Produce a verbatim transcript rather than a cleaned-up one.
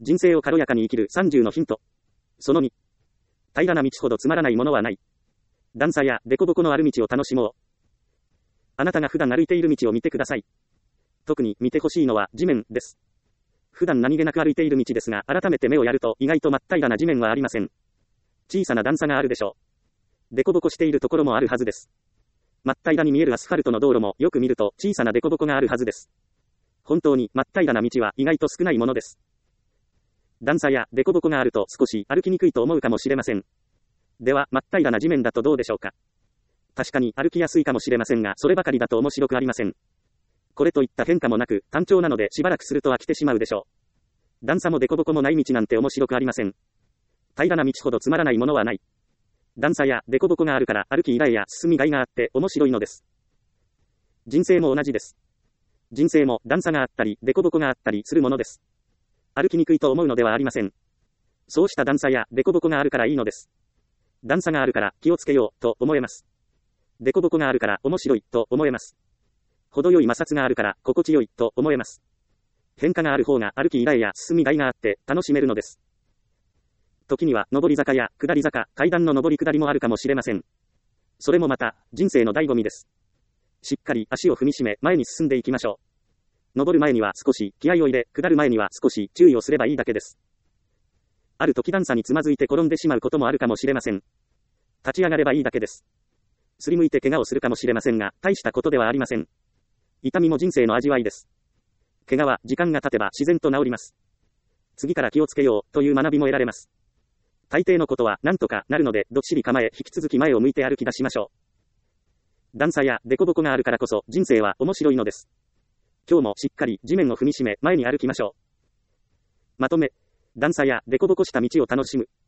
人生を軽やかに生きるさんじゅうのヒント。そのに。平らな道ほどつまらないものはない。段差や凸凹のある道を楽しもう。あなたが普段歩いている道を見てください。特に見てほしいのは地面です。普段何気なく歩いている道ですが、改めて目をやると意外と真っ平らな地面はありません。小さな段差があるでしょう。凸凹しているところもあるはずです。真っ平らに見えるアスファルトの道路もよく見ると小さな凸凹があるはずです。本当に真っ平らな道は意外と少ないものです。段差や凸凹があると少し歩きにくいと思うかもしれません。では、真っ平らな地面だとどうでしょうか。確かに歩きやすいかもしれませんが、そればかりだと面白くありません。これといった変化もなく、単調なのでしばらくすると飽きてしまうでしょう。段差も凸凹もない道なんて面白くありません。平らな道ほどつまらないものはない。段差や凸凹があるから歩き依頼や進みがいがあって面白いのです。人生も同じです。人生も段差があったり凸凹があったりするものです。歩きにくいと思うのではありません。そうした段差や凸凹があるからいいのです。段差があるから気をつけようと思えます。凸凹があるから面白いと思えます。程よい摩擦があるから心地よいと思えます。変化がある方が歩き依頼や進みがいがあって楽しめるのです。時には上り坂や下り坂、階段の上り下りもあるかもしれません。それもまた人生の醍醐味です。しっかり足を踏みしめ前に進んでいきましょう。上る前には少し気合を入れ、下る前には少し注意をすればいいだけです。ある時段差につまずいて転んでしまうこともあるかもしれません。立ち上がればいいだけです。すりむいて怪我をするかもしれませんが、大したことではありません。痛みも人生の味わいです。怪我は時間が経てば自然と治ります。次から気をつけようという学びも得られます。大抵のことは何とかなるので、どっしり構え引き続き前を向いて歩き出しましょう。段差や凸凹があるからこそ人生は面白いのです。今日もしっかり地面を踏みしめ前に歩きましょう。まとめ、段差や凸凹した道を楽しむ。